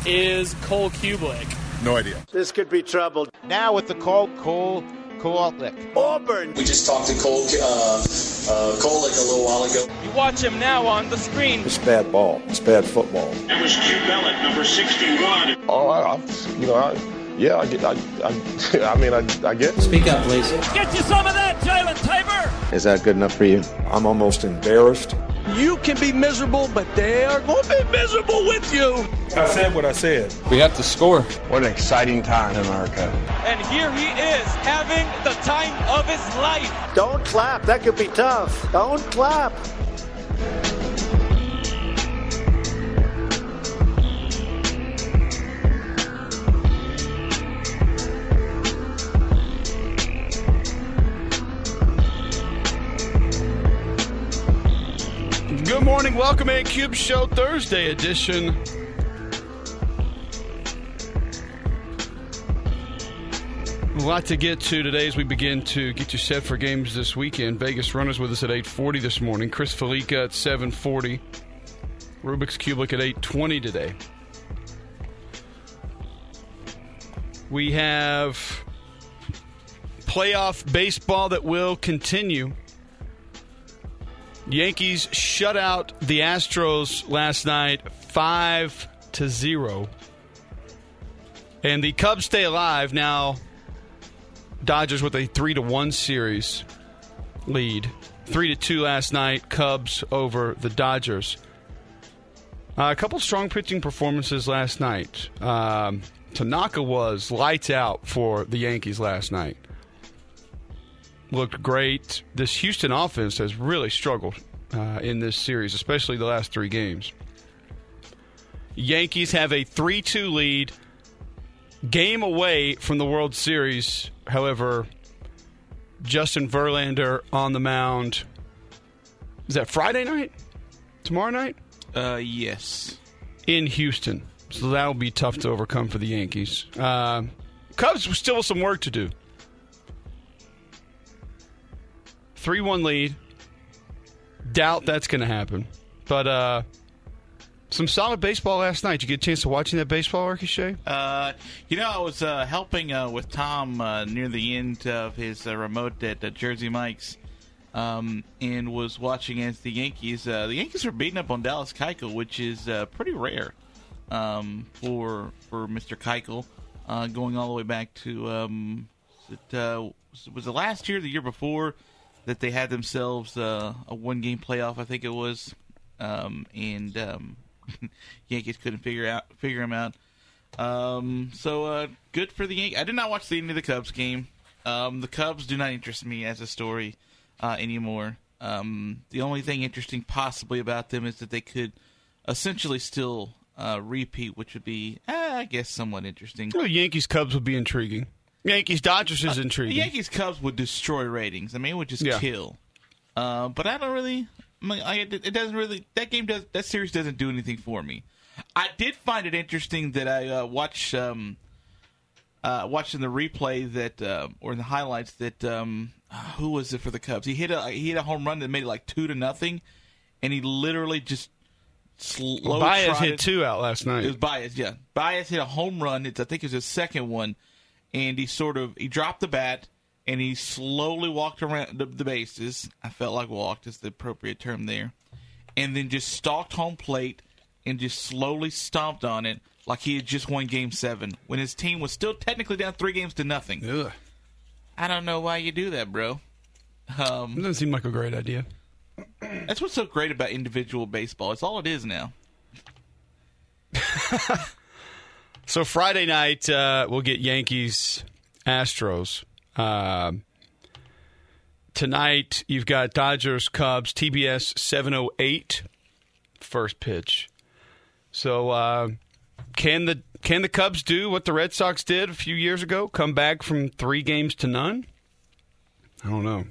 is Cole Kublik? No idea. This could be trouble. Now with the call, Cole Kowalik. Auburn. We just talked to Cole Kowalik a little while ago. You watch him now on the screen. It's bad ball. It's bad football. That was Q Bellick, number 61. I get it. Speak up, please. Get you some of that, Jalen Tabor. Is that good enough for you? I'm almost embarrassed. You can be miserable, but they are going to be miserable with you. I said what I said. We have to score. What an exciting time in America. And here he is, having the time of his life. Don't clap. That could be tough. Don't clap. Good morning. Welcome in Cube Show Thursday edition. A lot to get to today as we begin to get you set for games this weekend. Vegas Runners with us at 8:40 this morning. Chris Felica at 7:40. Rubik's Kublik at 8:20 today. We have playoff baseball that will continue. Yankees shut out the Astros last night 5-0. And the Cubs stay alive now. Dodgers with a 3-1 series lead. 3-2 last night. Cubs over the Dodgers. A couple strong pitching performances last night. Tanaka was lights out for the Yankees last night. Looked great. This Houston offense has really struggled in this series, especially the last three games. Yankees have a 3-2 lead, game away from the World Series. However, Justin Verlander on the mound. Is that Friday night? Tomorrow night? Yes. In Houston. So that will be tough to overcome for the Yankees. Cubs still have some work to do. 3-1 lead. Doubt that's going to happen. But some solid baseball last night. Did you get a chance to watching that baseball, Archie Shea? I was helping with Tom near the end of his remote at Jersey Mike's and was watching as the Yankees. The Yankees are beating up on Dallas Keuchel, which is pretty rare for Mr. Keuchel, going all the way back to was it last year, the year before, that they had themselves a one-game playoff, I think it was, and Yankees couldn't figure him out. So good for the Yankees. I did not watch the end of the Cubs game. The Cubs do not interest me as a story anymore. The only thing interesting possibly about them is that they could essentially still repeat, which would be, I guess, somewhat interesting. Well, Yankees-Cubs would be intriguing. Yankees-Dodgers is intriguing. The Yankees-Cubs would destroy ratings. I mean, it would just kill. But I don't really... it doesn't really... That series doesn't do anything for me. I did find it interesting that I watched in the replay that... or in the highlights that... who was it for the Cubs? He hit a home run that made it like 2-0, and he literally just... Baez hit two out last night. It was Baez, yeah. Baez hit a home run. I think it was his second one. And he dropped the bat, and he slowly walked around the bases. I felt like walked is the appropriate term there. And then just stalked home plate and just slowly stomped on it like he had just won Game 7 when his team was still technically down 3-0. Ugh. I don't know why you do that, bro. It doesn't seem like a great idea. That's what's so great about individual baseball. It's all it is now. So Friday night, we'll get Yankees-Astros. Tonight, you've got Dodgers-Cubs, TBS 7:08, first pitch. So can the Cubs do what the Red Sox did a few years ago, come back from 3-0? I don't know.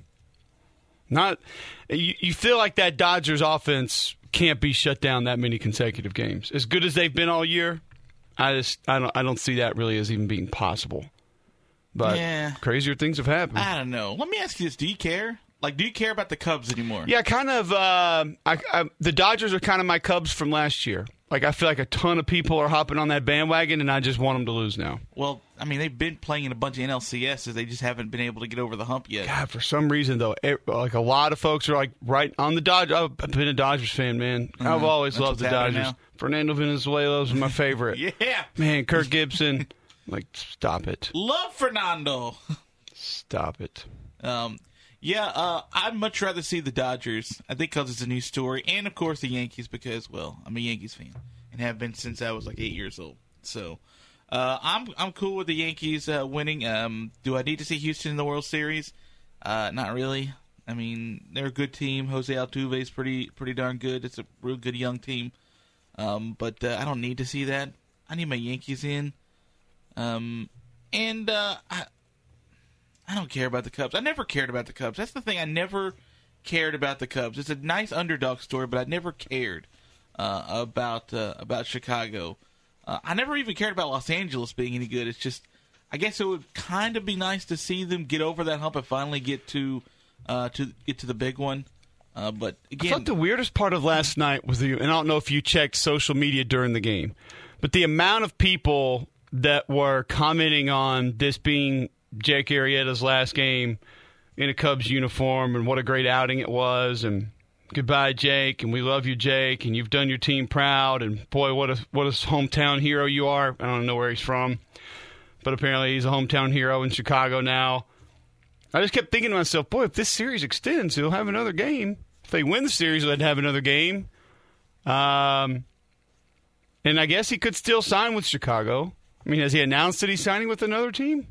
You feel like that Dodgers offense can't be shut down that many consecutive games. As good as they've been all year, I don't see that really as even being possible. But crazier things have happened. I don't know. Let me ask you this: do you care? Like, do you care about the Cubs anymore? Yeah, kind of. The Dodgers are kind of my Cubs from last year. Like, I feel like a ton of people are hopping on that bandwagon, and I just want them to lose now. Well, I mean, they've been playing in a bunch of NLCSs. They just haven't been able to get over the hump yet. God, for some reason, though, like a lot of folks are like right on the Dodgers. I've been a Dodgers fan, man. I've always loved the Dodgers. Now. Fernando Valenzuela was my favorite. Yeah. Man, Kirk Gibson. Like, stop it. Love Fernando. Stop it. I'd much rather see the Dodgers. I think because it's a new story. And, of course, the Yankees because, well, I'm a Yankees fan and have been since I was like 8 years old. So I'm cool with the Yankees winning. Do I need to see Houston in the World Series? Not really. I mean, they're a good team. Jose Altuve is pretty darn good. It's a real good young team. But I don't need to see that. I need my Yankees in. I don't care about the Cubs. I never cared about the Cubs. That's the thing. I never cared about the Cubs. It's a nice underdog story, but I never cared about Chicago. I never even cared about Los Angeles being any good. It's just, I guess it would kind of be nice to see them get over that hump and finally get to the big one. But again, I thought the weirdest part of last night was and I don't know if you checked social media during the game, but the amount of people that were commenting on this being Jake Arrieta's last game in a Cubs uniform and what a great outing it was, and goodbye, Jake, and we love you, Jake, and you've done your team proud, and boy, what a hometown hero you are. I don't know where he's from, but apparently he's a hometown hero in Chicago now. I just kept thinking to myself, boy, if this series extends, he'll have another game. If they win the series, they'd have another game. And I guess he could still sign with Chicago. I mean, has he announced that he's signing with another team?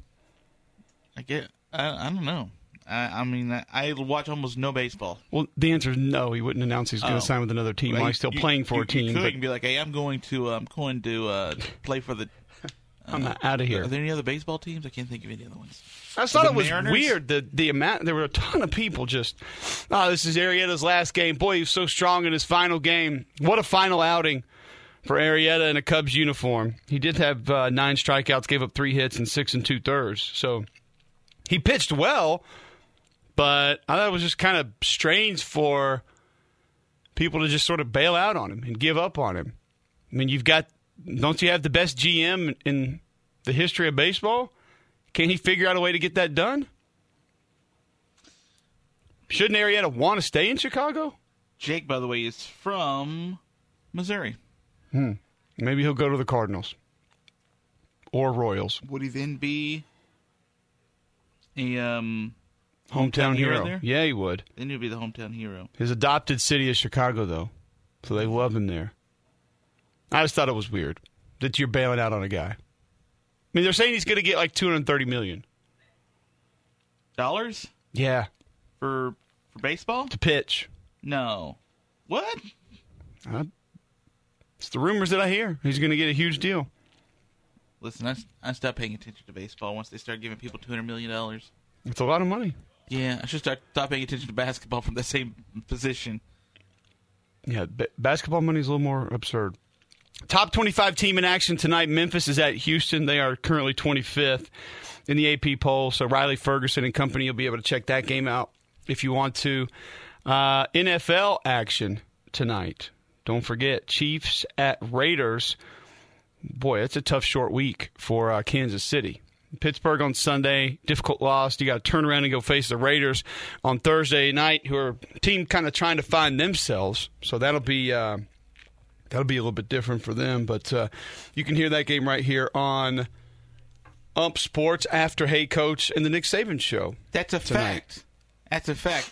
I don't know. I watch almost no baseball. Well, the answer is no. He wouldn't announce he's going to sign with another team while he's still playing for a team. You could be like, hey, I'm going to play for the. I'm out of here. Are there any other baseball teams? I can't think of any other ones. I just thought it was weird the amount. There were a ton of people just, this is Arrieta's last game. Boy, he was so strong in his final game. What a final outing for Arrieta in a Cubs uniform. He did have 9 strikeouts, gave up 3 hits, and 6 2/3. So he pitched well, but I thought it was just kind of strange for people to just sort of bail out on him and give up on him. I mean, don't you have the best GM in the history of baseball? Can't he figure out a way to get that done? Shouldn't Arrieta want to stay in Chicago? Jake, by the way, is from Missouri. Maybe he'll go to the Cardinals or Royals. Would he then be a hometown hero there? Yeah, he would. Then he'd be the hometown hero. His adopted city is Chicago, though, so they love him there. I just thought it was weird that you're bailing out on a guy. I mean, they're saying he's going to get like $230 million. Dollars? Yeah. For baseball? To pitch. No. What? It's the rumors that I hear. He's going to get a huge deal. Listen, I stopped paying attention to baseball once they started giving people $200 million. It's a lot of money. Yeah, I should stop paying attention to basketball from the same position. Yeah, basketball money is a little more absurd. Top 25 team in action tonight. Memphis is at Houston. They are currently 25th in the AP poll. So Riley Ferguson and company, you'll be able to check that game out if you want to. NFL action tonight. Don't forget, Chiefs at Raiders. Boy, it's a tough short week for Kansas City. Pittsburgh on Sunday, difficult loss. You got to turn around and go face the Raiders on Thursday night, who are a team kind of trying to find themselves. So that'll be a little bit different for them. But you can hear that game right here on Ump Sports after Hey Coach and the Nick Saban Show. That's a fact. That's a fact.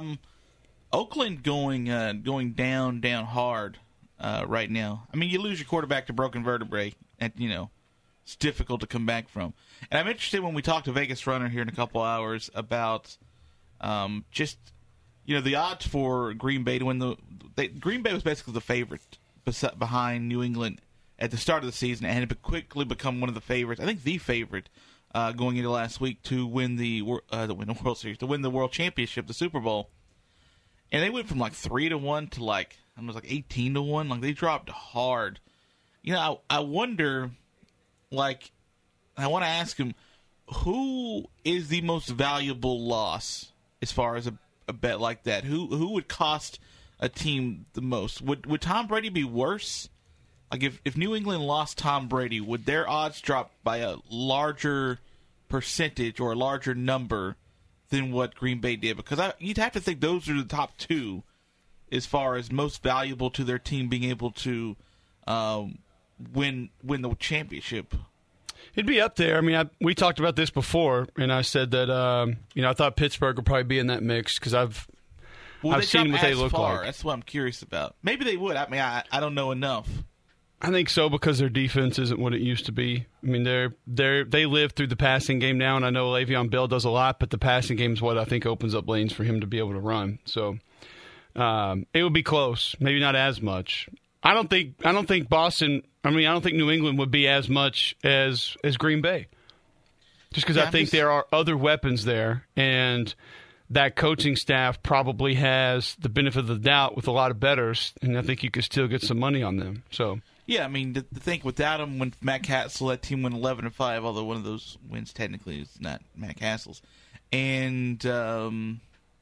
Oakland going down hard right now. I mean, you lose your quarterback to broken vertebrae, and it's difficult to come back from. And I'm interested when we talk to Vegas Runner here in a couple hours about just the odds for Green Bay to win Green Bay was basically the favorite behind New England at the start of the season, and had quickly become one of the favorites. I think the favorite going into last week to win the World Series, to win the World Championship, the Super Bowl. And they went from like 3-1 to like 18-1. Like, they dropped hard. I wonder. Like, I want to ask him, who is the most valuable loss as far as a bet like that? Who would cost a team the most? Would Tom Brady be worse like if New England lost Tom Brady, would their odds drop by a larger percentage or a larger number than what Green Bay did? Because you'd have to think those are the top two as far as most valuable to their team being able to win the championship. It'd be up there. I mean, we talked about this before, and I said that I thought Pittsburgh would probably be in that mix because I've seen what they look like. That's what I'm curious about. Maybe they would. I mean, I don't know enough. I think so because their defense isn't what it used to be. I mean, they live through the passing game now, and I know Le'Veon Bell does a lot, but the passing game is what I think opens up lanes for him to be able to run. So it would be close, maybe not as much. I don't think Boston. I mean, I don't think New England would be as much as Green Bay, just because I think there are other weapons there, and that coaching staff probably has the benefit of the doubt with a lot of bettors, and I think you could still get some money on them. So. Yeah, I mean, to think without him, when Matt Castle, that team went 11-5, although one of those wins technically is not Matt Castle's, and then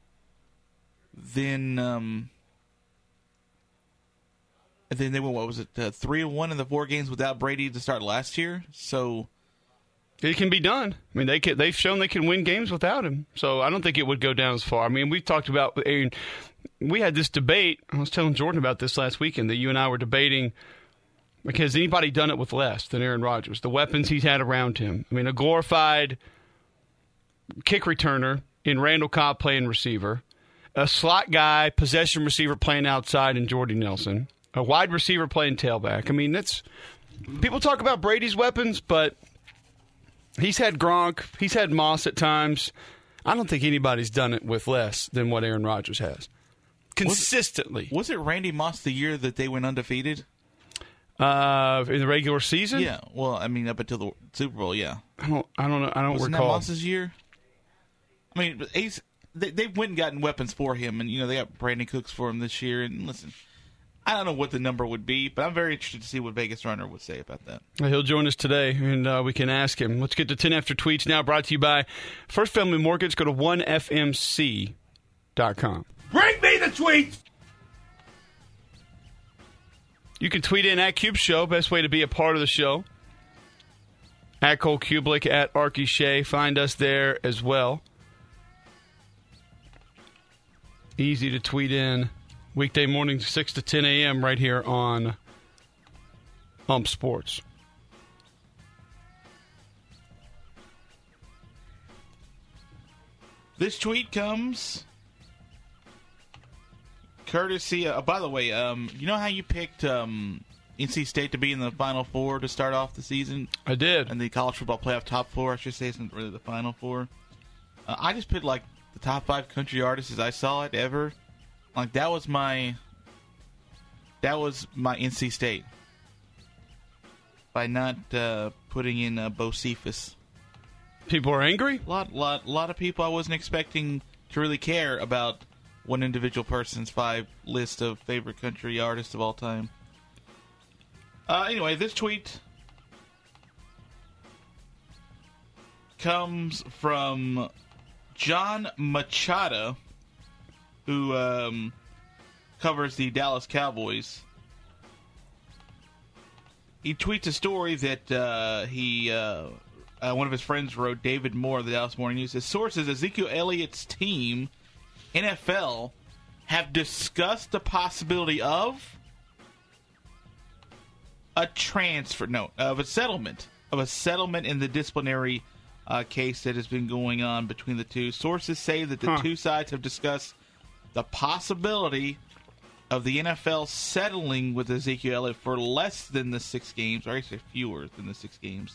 they went, what was it, 3-1 in the 4 games without Brady to start last year. So it can be done. I mean, they've shown they can win games without him. So I don't think it would go down as far. I mean, we talked about, we had this debate. I was telling Jordan about this last weekend that you and I were debating. Because anybody done it with less than Aaron Rodgers? The weapons he's had around him. I mean, a glorified kick returner in Randall Cobb playing receiver, a slot guy, possession receiver playing outside in Jordy Nelson, a wide receiver playing tailback. I mean, people talk about Brady's weapons, but he's had Gronk, he's had Moss at times. I don't think anybody's done it with less than what Aaron Rodgers has. Consistently. Was it Randy Moss the year that they went undefeated? In the regular season? Yeah. Well, I mean, up until the Super Bowl, yeah. I don't know. I don't Wasn't recall. That Moss's year? I mean, they went and gotten weapons for him, and they got Brandon Cooks for him this year. And listen, I don't know what the number would be, but I'm very interested to see what Vegas Runner would say about that. He'll join us today, and we can ask him. Let's get to 10 After Tweets now, brought to you by First Family Mortgage. Go to 1FMC.com. Bring me the tweets! You can tweet in at Cube Show. Best way to be a part of the show. At Cole Kubelik, at Arky Shea. Find us there as well. Easy to tweet in. Weekday mornings, 6 to 10 a.m. right here on Ump Sports. This tweet comes courtesy. By the way, you know how you picked NC State to be in the Final Four to start off the season? I did. And the college football playoff top 4, I should say, isn't really the Final Four. I just picked like the top 5 country artists as I saw it ever. Like that was my NC State by not putting in Bocephus. People are angry? A lot of people I wasn't expecting to really care about one individual person's 5 list of favorite country artists of all time. Anyway, this tweet comes from John Machado, who covers the Dallas Cowboys. He tweets a story that one of his friends wrote, David Moore of the Dallas Morning News. His sources, Ezekiel Elliott's team, NFL, have discussed the possibility of a settlement in the disciplinary case that has been going on between the two. Sources say that the two sides have discussed the possibility of the NFL settling with Ezekiel Elliott for less than the 6 games, or actually fewer than the 6 games.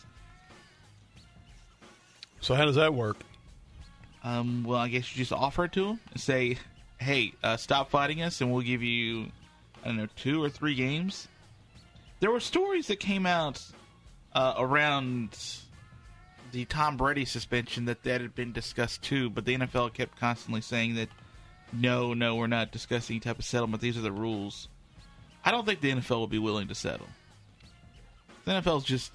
So how does that work? Well, I guess you just offer it to him and say, hey, stop fighting us and we'll give you, 2 or 3 games. There were stories that came out around the Tom Brady suspension that had been discussed too, but the NFL kept constantly saying that, no, we're not discussing any type of settlement. These are the rules. I don't think the NFL will be willing to settle. The NFL's just...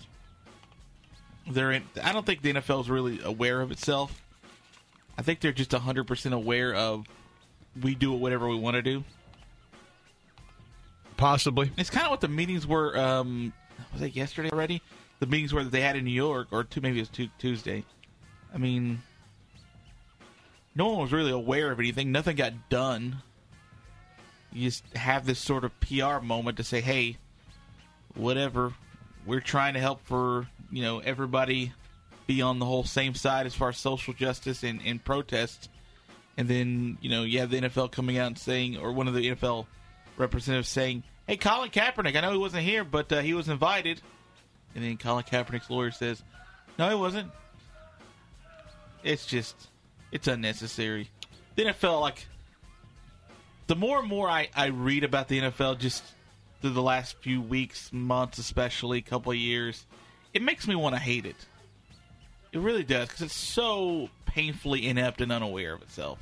I don't think the NFL is really aware of itself. I think they're just 100% aware of we do whatever we want to do. Possibly. It's kind of what the meetings were. Was it yesterday already? The meetings were that they had in New York, or maybe it was Tuesday. I mean, no one was really aware of anything. Nothing got done. You just have this sort of PR moment to say, hey, whatever, we're trying to help for, everybody be on the whole same side as far as social justice and protests. And then, you have the NFL coming out and saying, or one of the NFL representatives saying, hey, Colin Kaepernick, I know he wasn't here, but he was invited. And then Colin Kaepernick's lawyer says, no, he wasn't. It's unnecessary. The NFL, the more and more I read about the NFL just through the last few weeks, months especially, a couple of years, it makes me want to hate it. It really does, because it's so painfully inept and unaware of itself.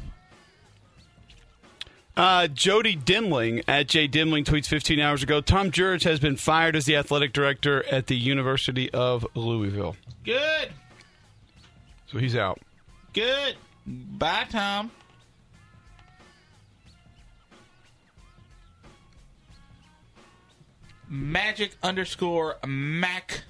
Jody Dimling, at J. Dimling, tweets 15 hours ago, Tom Jurich has been fired as the athletic director at the University of Louisville. Good. So he's out. Good. Bye, Tom. Magic_Mac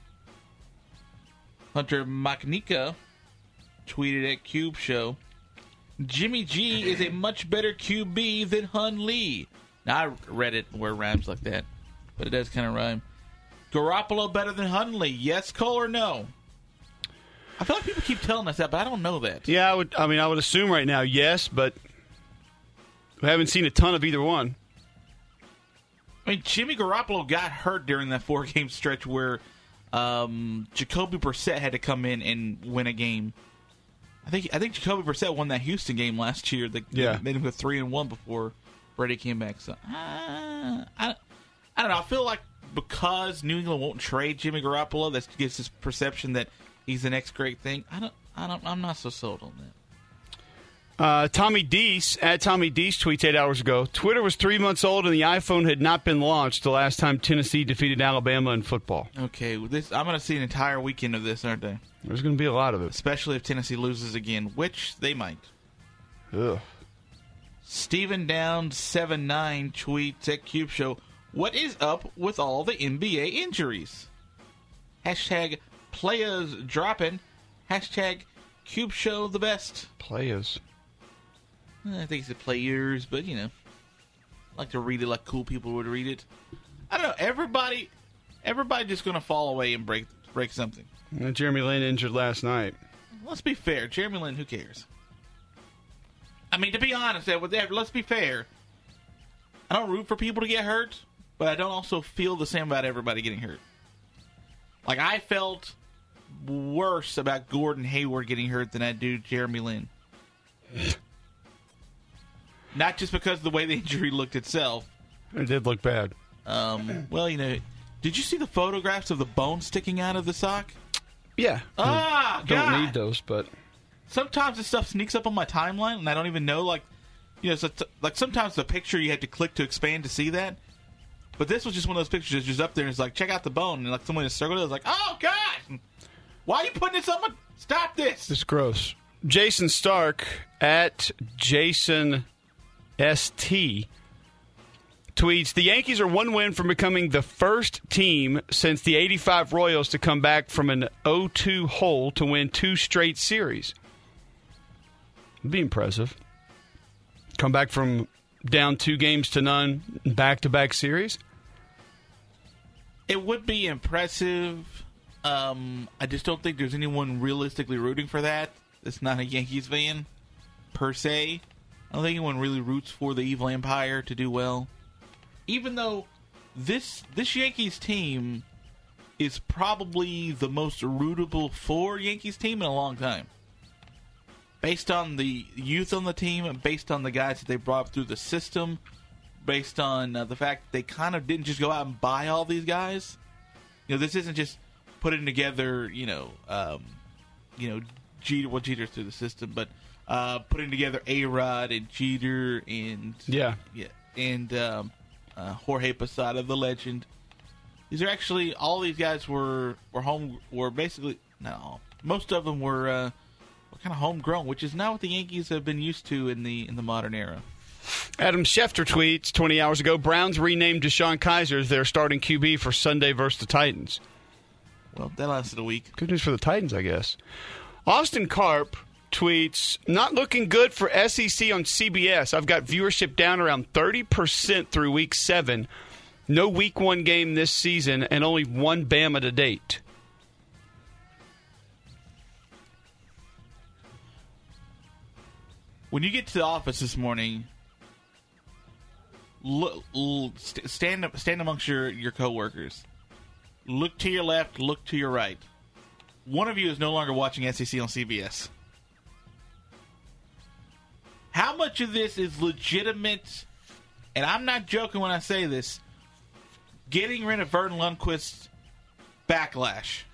Hunter Maknika tweeted at Cube Show, Jimmy G is a much better QB than Hun Lee. Now, I read it where it rhymes like that, but it does kind of rhyme. Garoppolo better than Hun Lee. Yes, Cole, or no? I feel like people keep telling us that, but I don't know that. Yeah, I would assume right now yes, but we haven't seen a ton of either one. I mean, Jimmy Garoppolo got hurt during that 4-game stretch where Jacoby Brissett had to come in and win a game. I think Jacoby Brissett won that Houston game last year. That made him go 3-1 before Brady came back. So I don't know. I feel like because New England won't trade Jimmy Garoppolo, that gives this perception that he's the next great thing. I'm not so sold on that. Tommy Deese, at Tommy Deese, tweets 8 hours ago, Twitter was 3 months old and the iPhone had not been launched the last time Tennessee defeated Alabama in football. Okay, I'm going to see an entire weekend of this, aren't they? There's going to be a lot of it. Especially if Tennessee loses again, which they might. Ugh. Steven Downs 79 tweets at Cube Show, what is up with all the NBA injuries? Hashtag players dropping. Hashtag Cube Show the best. Players. I think it's players, but I like to read it like cool people would read it. I don't know. Everybody just going to fall away and break something. Jeremy Lin injured last night. Let's be fair. Jeremy Lin, who cares? I mean, to be honest, let's be fair. I don't root for people to get hurt, but I don't also feel the same about everybody getting hurt. Like, I felt worse about Gordon Hayward getting hurt than I do Jeremy Lin. Not just because of the way the injury looked itself. It did look bad. Well, did you see the photographs of the bone sticking out of the sock? Yeah. God. Don't need those, but sometimes this stuff sneaks up on my timeline, and I don't even know. Sometimes the picture you had to click to expand to see that. But this was just one of those pictures that's just up there, and it's like, check out the bone, and someone just circled it. I was like, oh God, why are you putting this on my? Stop this! It's gross. Jason Stark at Jason ST tweets, the Yankees are one win from becoming the first team since the 85 Royals to come back from an 0-2 hole to win 2 straight series. It'd be impressive. Come back from down 2-0 back-to-back series. It would be impressive. I just don't think there's anyone realistically rooting for that. It's not a Yankees fan, per se. I don't think anyone really roots for the evil empire to do well. Even though this Yankees team is probably the most rootable for Yankees team in a long time. Based on the youth on the team, and based on the guys that they brought through the system, based on the fact that they kind of didn't just go out and buy all these guys. This isn't just putting together, Jeter's through the system, but putting together A-Rod and Jeter and Jorge Posada, the legend. These are actually all these guys were basically not all. Most of them were kind of homegrown, which is not what the Yankees have been used to in the modern era. Adam Schefter tweets 20 hours ago, Browns renamed Deshaun Kaiser as their starting QB for Sunday versus the Titans. Well, that lasted a week. Good news for the Titans, I guess. Austin Karp tweets, not looking good for SEC on CBS. I've got viewership down around 30% through Week 7. No Week 1 game this season and only one Bama to date. When you get to the office this morning, stand amongst your coworkers. Look to your left, look to your right. One of you is no longer watching SEC on CBS. How much of this is legitimate, and I'm not joking when I say this, getting rid of Vernon Lundquist's backlash?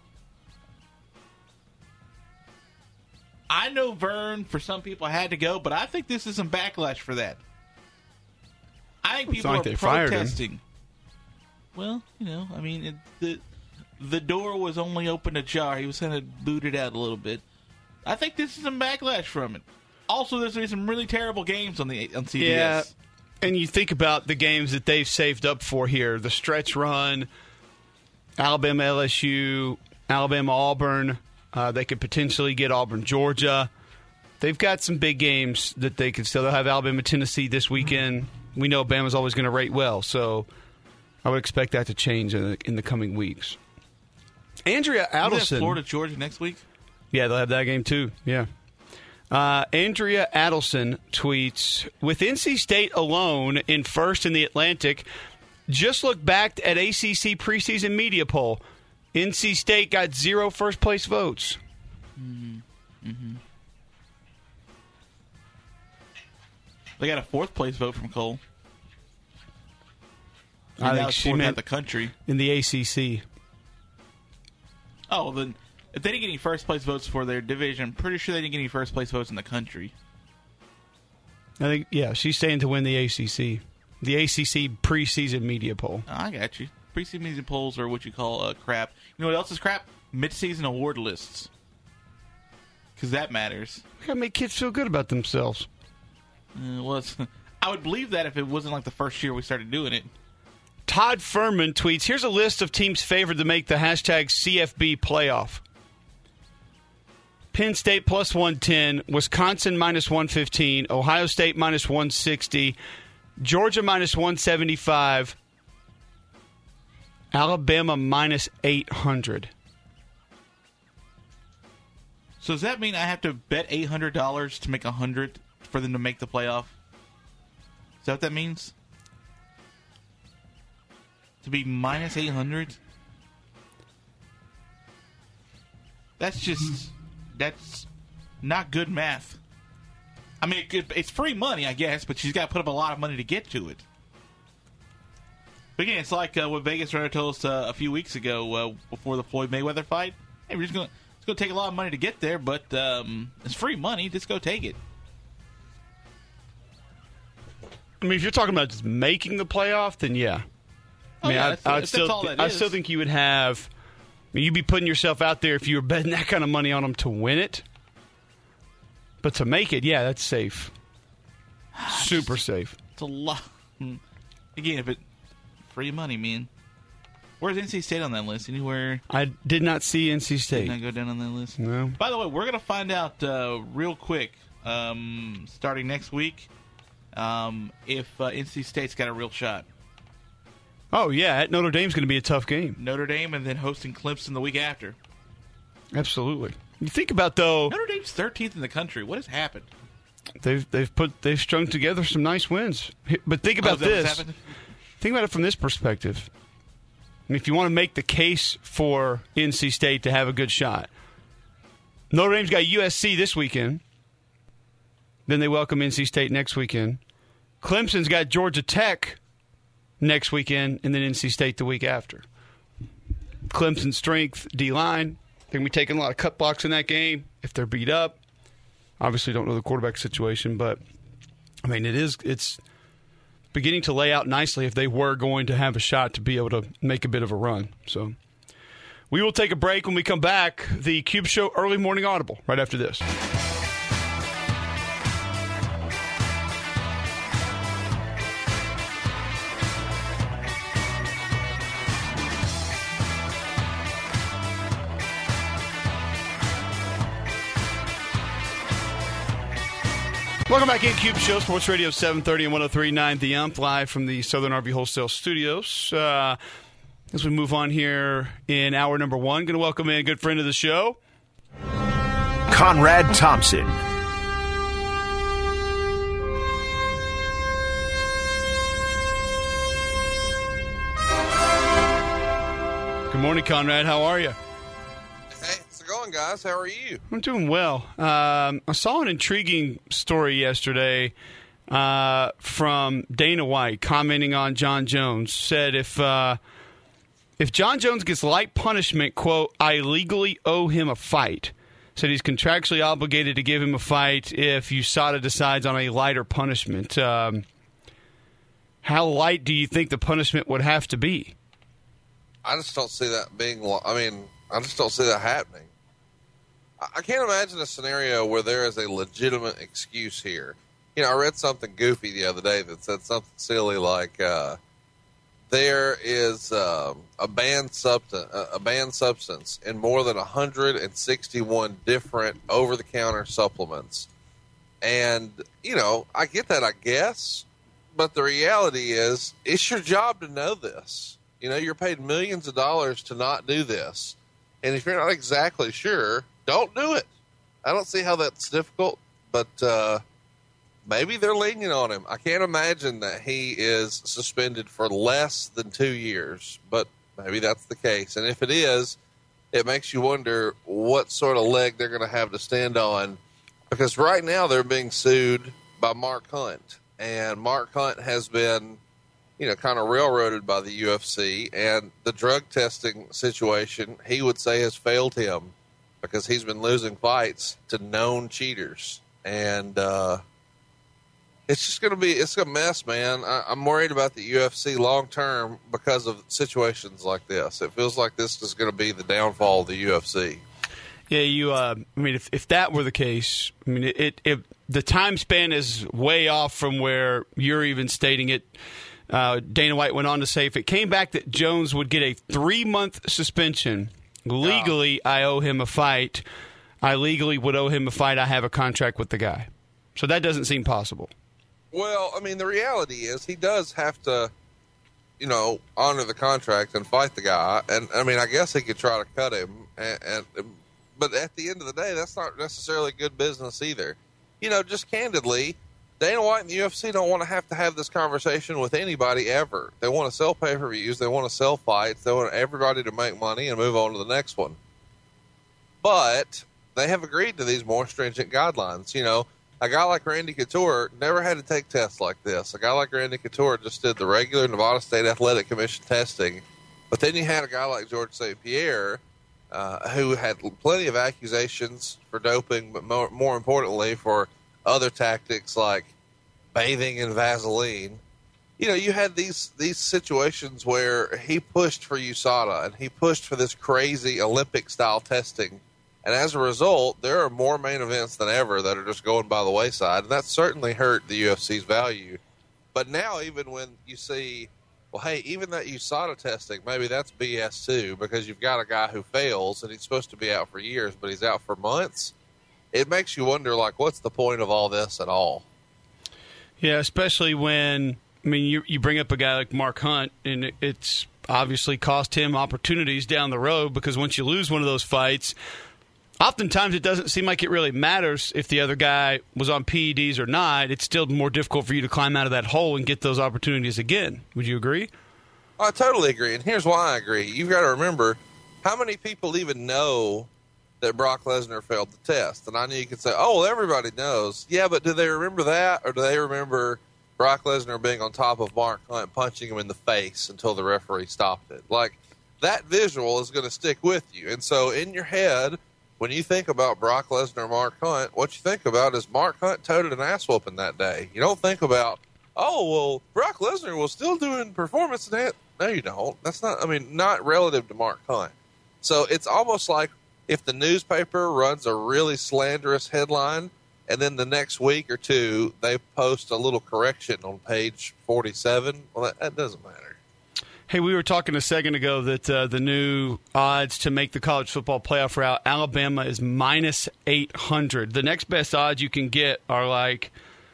I know Vern, for some people, had to go, but I think this is some backlash for that. I think people are protesting. Well, I mean, the door was only open ajar. He was kind of booted out a little bit. I think this is some backlash from it. Also, there's going to be some really terrible games on CBS. Yeah, and you think about the games that they've saved up for here. The stretch run, Alabama LSU, Alabama Auburn. They could potentially get Auburn Georgia. They've got some big games that they could still. They'll have Alabama Tennessee this weekend. We know Bama's always going to rate well, so I would expect that to change in the coming weeks. Andrea Adelson. Florida Georgia next week? Yeah, they'll have that game too. Yeah. Andrea Adelson tweets, with NC State alone in first in the Atlantic, just look back at ACC preseason media poll. NC State got 0 first-place votes. Mm-hmm. Mm-hmm. They got a fourth-place vote from Cole. I think she meant the country. In the ACC. Oh, then if they didn't get any first-place votes for their division, I'm pretty sure they didn't get any first-place votes in the country. I think, yeah, she's saying to win the ACC. The ACC preseason media poll. Oh, I got you. Preseason media polls are what you call crap. You know what else is crap? Mid-season award lists. Because that matters. We gotta make kids feel good about themselves. I would believe that if it wasn't like the first year we started doing it. Todd Furman tweets, here's a list of teams favored to make the hashtag CFB playoff. Penn State plus 110, Wisconsin minus 115, Ohio State minus 160, Georgia minus 175, Alabama minus 800. So does that mean I have to bet $800 to make $100 for them to make the playoff? Is that what that means? To be minus 800? That's not good math. I mean, it's free money, I guess, but she's got to put up a lot of money to get to it. But again, it's like what Vegas Runner told us a few weeks ago before the Floyd Mayweather fight. Hey, it's going to take a lot of money to get there, but it's free money. Just go take it. I mean, if you're talking about just making the playoff, then yeah. I mean, I still think you would have. I mean, you'd be putting yourself out there if you were betting that kind of money on them to win it. But to make it, yeah, that's safe. Super safe. It's a lot. Again, if it free money, man. Where's NC State on that list? Anywhere? I did not see NC State. Did not go down on that list? No. By the way, we're going to find out real quick, starting next week, if NC State's got a real shot. Oh, yeah. At Notre Dame's going to be a tough game. Notre Dame and then hosting Clemson the week after. Absolutely. You think about, though... Notre Dame's 13th in the country. What has happened? They've strung together some nice wins. But think about this. Think about it from this perspective. I mean, if you want to make the case for NC State to have a good shot, Notre Dame's got USC this weekend. Then they welcome NC State next weekend. Clemson's got Georgia Tech next weekend, and then NC State the week after. Clemson's strength, D-line. They're going to be taking a lot of cut blocks in that game if they're beat up. Obviously don't know the quarterback situation, but, I mean, it's beginning to lay out nicely if they were going to have a shot to be able to make a bit of a run. So we will take a break. When we come back, the Cube Show Early Morning Audible right after this. Welcome back in Cube Show, Sports Radio 730 and 103.9 The Ump, live from the Southern RV Wholesale Studios. As we move on here in hour number one, going to welcome in a good friend of the show, Conrad Thompson. Good morning, Conrad. How are you? Hey, how's it going, guys? How are you? I'm doing well. I saw an intriguing story yesterday from Dana White commenting on John Jones. Said if John Jones gets light punishment, quote, I legally owe him a fight. Said he's contractually obligated to give him a fight if USADA decides on a lighter punishment. How light do you think the punishment would have to be? I just don't see that being. I just don't see that happening. I can't imagine a scenario where there is a legitimate excuse here. You know, I read something goofy the other day that said something silly like, there is a banned substance in more than 161 different over-the-counter supplements. And, you know, I get that, I guess, but the reality is it's your job to know this. You know, you're paid millions of dollars to not do this. And if you're not exactly sure, don't do it. I don't see how that's difficult, but maybe they're lenient on him. I can't imagine that he is suspended for less than 2 years, but maybe that's the case. And if it is, it makes you wonder what sort of leg they're going to have to stand on, because right now they're being sued by Mark Hunt. And Mark Hunt has been, you know, kind of railroaded by the UFC, and the drug testing situation, he would say, has failed him because he's been losing fights to known cheaters. And it's just going to be, it's a mess, man. I'm worried about the UFC long term because of situations like this. It feels like this is going to be the downfall of the UFC. Yeah, I mean, if that were the case, I mean, the time span is way off from where you're even stating it. Dana White went on to say if it came back that Jones would get a 3-month suspension, legally I owe him a fight. I legally would owe him a fight. I have a contract with the guy. So that doesn't seem possible. Well, I mean, the reality is he does have to, you know, honor the contract and fight the guy. And, I mean, I guess he could try to cut him. But at the end of the day, that's not necessarily good business either. You know, just candidly, Dana White and the UFC don't want to have this conversation with anybody ever. They want to sell pay-per-views. They want to sell fights. They want everybody to make money and move on to the next one. But they have agreed to these more stringent guidelines. You know, a guy like Randy Couture never had to take tests like this. A guy like Randy Couture just did the regular Nevada State Athletic Commission testing. But then you had a guy like George St. Pierre, who had plenty of accusations for doping, but more importantly for other tactics like bathing in Vaseline. You know, you had these situations where he pushed for USADA and he pushed for this crazy Olympic-style testing. And as a result, there are more main events than ever that are just going by the wayside. And that certainly hurt the UFC's value. But now even when you see, well, hey, even that USADA testing, maybe that's BS too, because you've got a guy who fails and he's supposed to be out for years, but he's out for months. It makes you wonder, like, what's the point of all this at all? Yeah, especially when, I mean, you bring up a guy like Mark Hunt, and it's obviously cost him opportunities down the road, because once you lose one of those fights, oftentimes it doesn't seem like it really matters if the other guy was on PEDs or not. It's still more difficult for you to climb out of that hole and get those opportunities again. Would you agree? I totally agree, and here's why I agree. You've got to remember, how many people even know that Brock Lesnar failed the test? And I know you could say, oh, well, everybody knows. Yeah, but do they remember that, or do they remember Brock Lesnar being on top of Mark Hunt, punching him in the face until the referee stopped it? Like, that visual is going to stick with you. And so in your head, when you think about Brock Lesnar, Mark Hunt, what you think about is Mark Hunt toted an ass whooping that day. You don't think about, oh, well, Brock Lesnar was still doing performance enhancement. No, you don't. That's not, I mean, not relative to Mark Hunt. So it's almost like if the newspaper runs a really slanderous headline and then the next week or two they post a little correction on page 47, well, that doesn't matter. Hey, we were talking a second ago that the new odds to make the college football playoff route, Alabama is minus 800. The next best odds you can get are like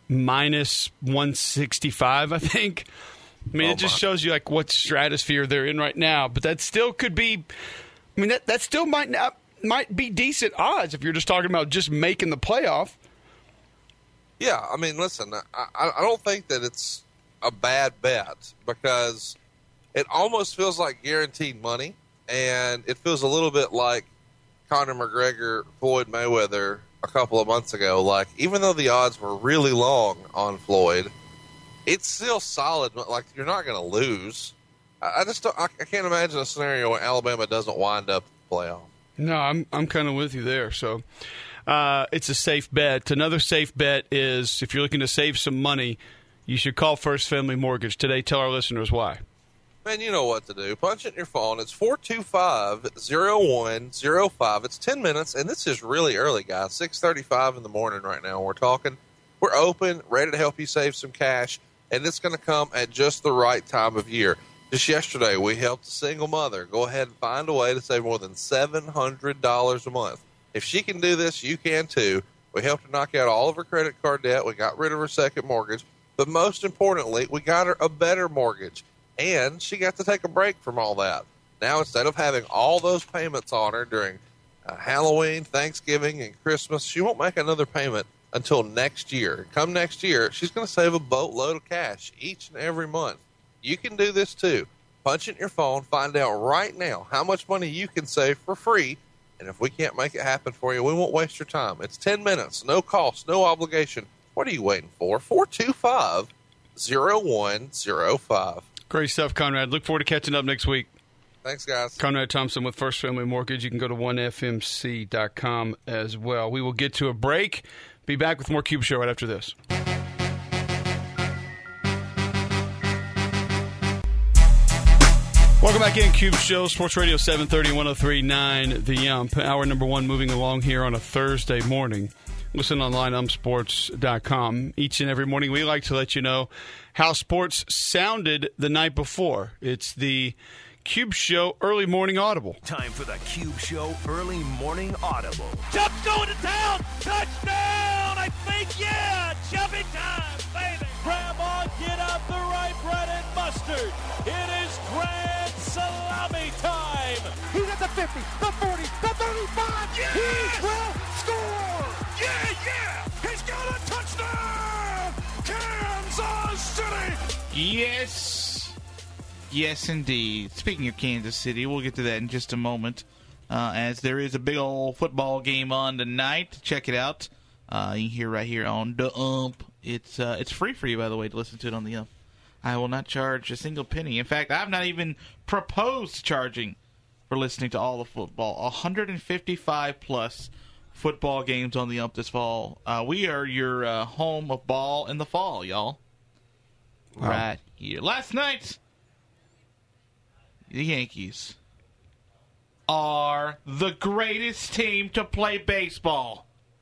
minus 165, I think. I mean, it just shows you like what stratosphere they're in right now. But that still could be. I mean, that still might be decent odds if you're just talking about just making the playoff. Yeah, I mean, listen, I don't think that it's a bad bet because it almost feels like guaranteed money, and it feels a little bit like Conor McGregor, Floyd Mayweather a couple of months ago. Like, even though the odds were really long on Floyd, it's still solid. Like, you're not going to lose. I can't imagine a scenario where Alabama doesn't wind up in the playoff. No, I'm kind of with you there. So it's a safe bet. Another safe bet is if you're looking to save some money, you should call First Family Mortgage today. Tell our listeners why. Man, you know what to do. Punch it in your phone. It's 425-0105. It's 10 minutes, and this is really early, guys. 6:35 in the morning right now. We're talking. We're open, ready to help you save some cash, and it's going to come at just the right time of year. Just yesterday, we helped a single mother go ahead and find a way to save more than $700 a month. If she can do this, you can too. We helped her knock out all of her credit card debt. We got rid of her second mortgage. But most importantly, we got her a better mortgage. And she got to take a break from all that. Now, instead of having all those payments on her during Halloween, Thanksgiving, and Christmas, she won't make another payment until next year. Come next year, she's going to save a boatload of cash each and every month. You can do this too. Punch it in your phone. Find out right now how much money you can save for free. And if we can't make it happen for you, we won't waste your time. It's 10 minutes, no cost, no obligation. What are you waiting for? 425-0105. Great stuff, Conrad. Look forward to catching up next week. Thanks, guys. Conrad Thompson with First Family Mortgage. You can go to 1fmc.com as well. We will get to a break. Be back with more Cube Show right after this. Welcome back in, Cube Show, Sports Radio 730, 103.9 The Ump. Hour number one moving along here on a Thursday morning. Listen online, umpsports.com. Each and every morning, we like to let you know how sports sounded the night before. It's the Cube Show Early Morning Audible. Time for the Cube Show Early Morning Audible. Chubb's going to town. Touchdown, I think, yeah. Chubby time, baby. Grandma, get out the rye bread and mustard. It is grand salami time. He's at the 50, the 40, the 35. Yes! He will score. Yeah. He's got a touchdown. Kansas City. Yes, indeed. Speaking of Kansas City, we'll get to that in just a moment, as there is a big old football game on tonight. Check it out. You can hear right here on the Ump. It's free for you, by the way, to listen to it on the Ump. I will not charge a single penny. In fact, I've not even proposed charging for listening to all the football. 155 plus football games on the Ump this fall. We are your home of ball in the fall, y'all. Wow. Right here. Last night, the Yankees are the greatest team to play baseball.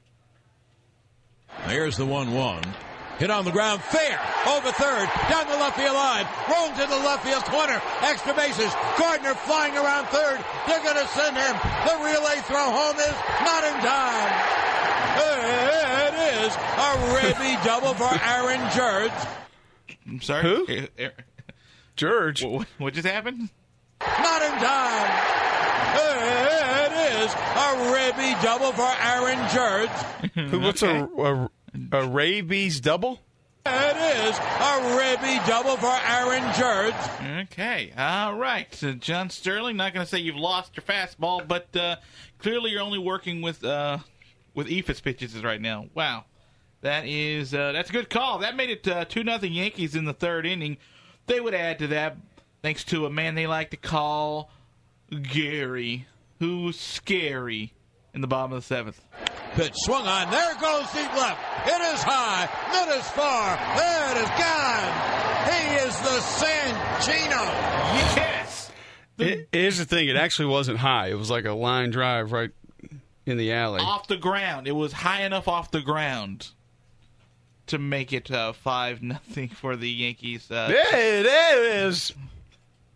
Here's the 1-1. Hit on the ground, fair, over third, down the left field line, rolled to the left field corner, extra bases, Gardner flying around third, they're going to send him, the relay throw home is not in time. It is a ribby double for Aaron Judge. I'm sorry? Who? Judge. What just happened? Not in time. It is a ribby double for Aaron Judge. What's a rabies double? It is a ribby double for Aaron Judge. Okay, all right. So John Sterling, not going to say you've lost your fastball, but clearly you're only working with eephus pitches right now. Wow, that's a good call. That made it 2-0 Yankees in the third inning. They would add to that thanks to a man they like to call Gary, who's scary in the bottom of the seventh. Pitch swung on. There goes deep left. It is high. It is far. It is gone. He is the Sanchino. Yes. Here's the thing. It actually wasn't high. It was like a line drive right in the alley. Off the ground. It was high enough off the ground to make it 5-0 for the Yankees. There it is.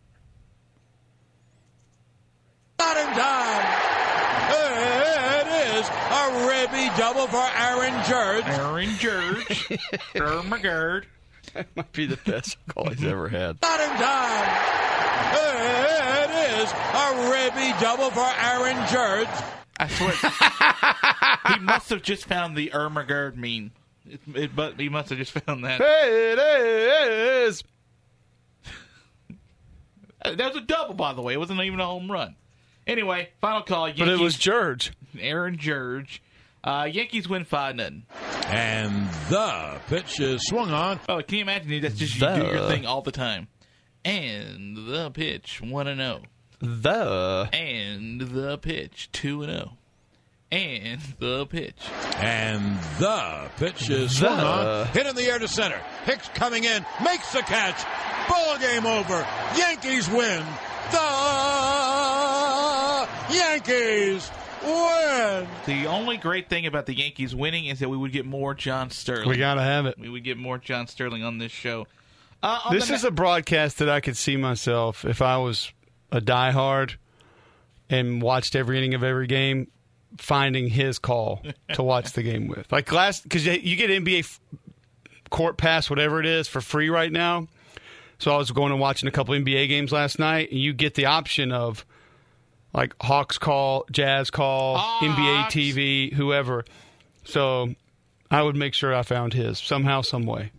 Not in time. It is is a ribby double for Aaron Judge. Aaron Judge. Ermagerd. That might be the best call he's ever had. Not in time. It is a ribby double for Aaron Judge. I swear. He must have just found the Ermagerd meme. But he must have just found that. Hey, it is. That was a double, by the way. It wasn't even a home run. Anyway, final call. Yankees, but it was Judge. Aaron Judge. Yankees win 5-0. And the pitch is swung on. Oh, can you imagine? That's just you do your thing all the time. And the pitch 1-0. And the pitch 2-0. And the pitch. And the pitch is swung on. Hit in the air to center. Hicks coming in. Makes the catch. Ball game over. Yankees win. The Yankees win. The only great thing about the Yankees winning is that we would get more John Sterling. We got to have it. We would get more John Sterling on this show. This is a broadcast that I could see myself if I was a diehard and watched every inning of every game, finding his call to watch the game with. Like because you get NBA Court Pass, whatever it is, for free right now. So I was going and watching a couple NBA games last night, and you get the option of like Hawks call, Jazz call, NBA TV, whoever. So I would make sure I found his somehow, some way.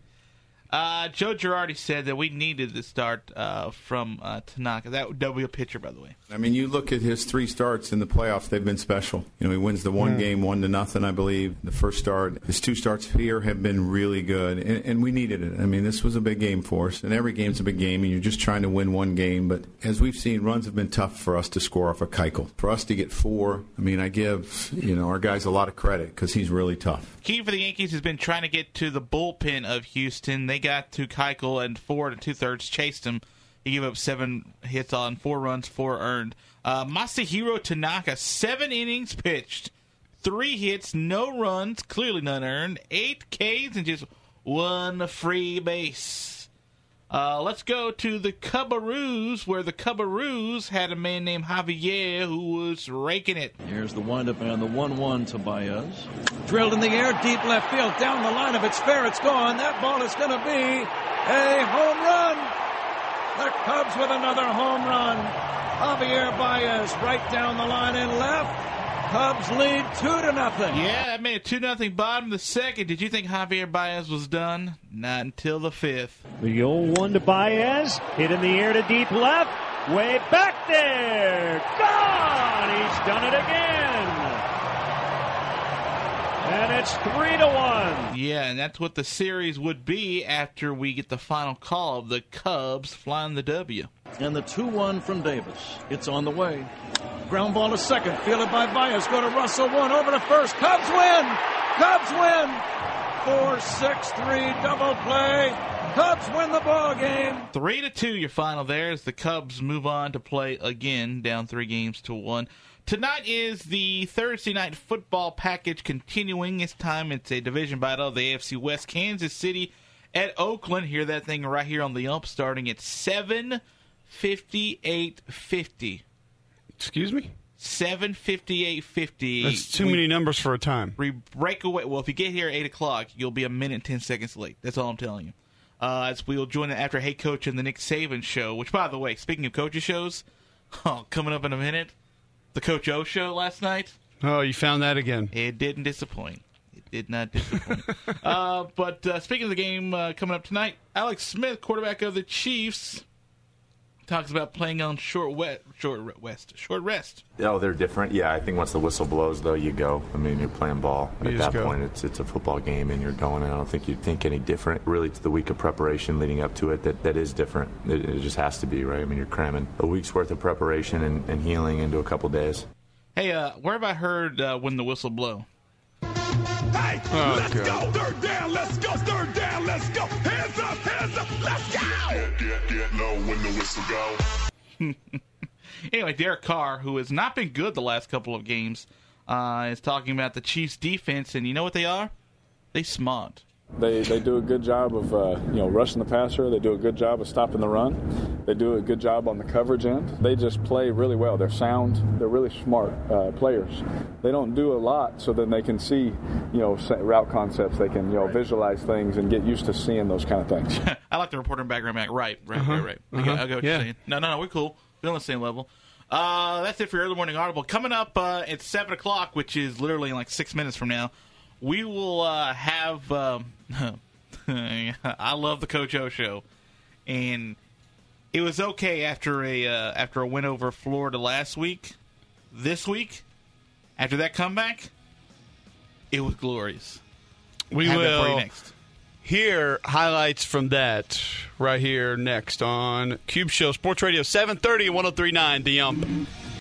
Joe Girardi said that we needed the start from Tanaka. That would be a pitcher, by the way. I mean, you look at his 3 starts in the playoffs; they've been special. You know, he wins the one game 1-0, I believe. The first start, his 2 starts here have been really good, and we needed it. I mean, this was a big game for us, and every game's a big game, and you're just trying to win one game. But as we've seen, runs have been tough for us to score off of Keuchel. For us to get 4, I mean, I give our guys a lot of credit because he's really tough. Key for the Yankees has been trying to get to the bullpen of Houston. They got to Keuchel and 4 2/3 chased him. He gave up 7 hits on 4 runs, 4 earned. Masahiro Tanaka, 7 innings pitched, 3 hits, no runs, clearly none earned, 8 Ks, and just 1 free base. Let's go to the Cubbaroos, where the Cubbaroos had a man named Javier who was raking it. Here's the windup and the 1-1 to Baez. Drilled in the air, deep left field, down the line. If it's fair, it's gone. That ball is going to be a home run. The Cubs with another home run. Javier Baez right down the line and left. Cubs lead 2-0. Yeah, that made it 2-0 bottom of the second. Did you think Javier Baez was done? Not until the 5th. The 0-1 to Baez. Hit in the air to deep left. Way back there. Gone! He's done it again. And it's 3-1. Yeah, and that's what the series would be after we get the final call of the Cubs flying the W. And the 2-1 from Davis. It's on the way. Ground ball to second. Fielded by Baez. Go to Russell. 1 over to first. Cubs win. Cubs win. 4-6-3 double play. Cubs win the ball game. 3-2 your final there as the Cubs move on to play again, down 3-1. Tonight is the Thursday night football package continuing. This time it's a division battle of the AFC West. Kansas City at Oakland. Hear that thing right here on the ump starting at 7:58:50. Excuse me? 7:58:50. That's too many numbers for a time. We break away. Well, if you get here at 8 o'clock, you'll be a minute and 10 seconds late. That's all I'm telling you. As we'll join it after Hey Coach and the Nick Saban show, which, by the way, speaking of coaches shows, coming up in a minute, the Coach O show last night. Oh, you found that again. It didn't disappoint. It did not disappoint. But speaking of the game coming up tonight, Alex Smith, quarterback of the Chiefs, talks about playing on short rest. Oh, they're different. Yeah, I think once the whistle blows, though, you go. I mean, you're playing ball. At that point, it's a football game, and you're going. And I don't think you'd think any different. Really, it's the week of preparation leading up to it that is different. It just has to be, right? I mean, you're cramming a week's worth of preparation and healing into a couple days. Hey, where have I heard when the whistle blow? Hey, let's go. 3rd down, let's go. 3rd down, let's go. Hands up, let's go. Get low when the whistle go. Anyway, Derek Carr, who has not been good the last couple of games, is talking about the Chiefs' defense, and you know what they are? They smart. They do a good job of rushing the passer. They do a good job of stopping the run. They do a good job on the coverage end. They just play really well. They're sound. They're really smart players. They don't do a lot, so then they can see route concepts. They can visualize things and get used to seeing those kind of things. I like the reporter background, Mac. Right. I get what you're saying. No, we're cool. We're on the same level. That's it for your Early Morning Audible. Coming up at 7 o'clock, which is literally in like 6 minutes from now, we will have I love the Coach O Show. And it was okay after a win over Florida last week. This week, after that comeback, it was glorious. We will hear highlights from that right here next on Cube Show Sports Radio 730 and 103.9 The Ump.